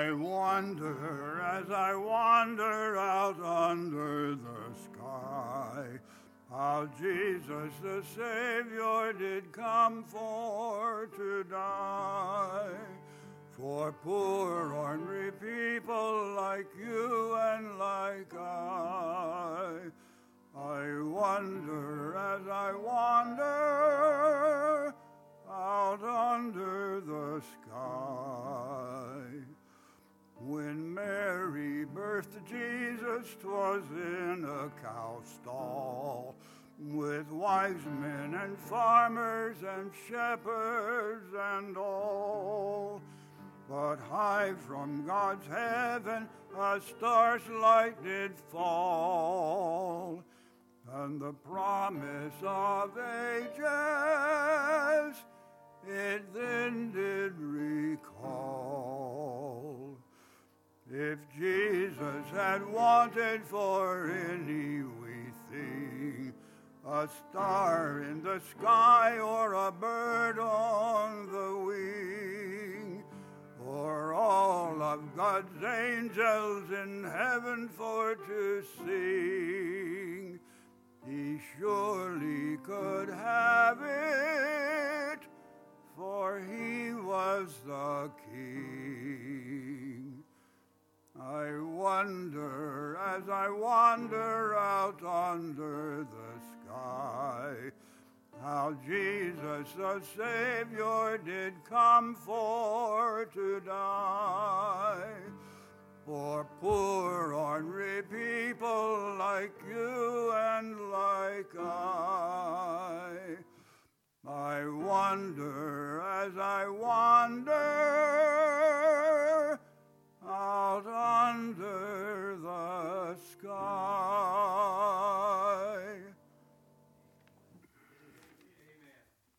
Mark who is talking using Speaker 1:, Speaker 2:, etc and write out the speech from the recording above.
Speaker 1: I wonder as I wander out under the sky, how Jesus the Savior did come for to die. For poor ornery people like you and like I wonder as I wander out under the sky. When Mary birthed Jesus, 'twas in a cow stall, with wise men and farmers and shepherds and all. But high from God's heaven a star's light did fall, and the promise of ages it then did recall. If Jesus had wanted for any wee thing, a star in the sky or a bird on the wing, or all of God's angels in heaven for to sing, he surely could have it, for he was the King. I wonder as I wander out under the sky, how Jesus the Savior did come for to die. For poor ornery people like you and like I wonder as I wander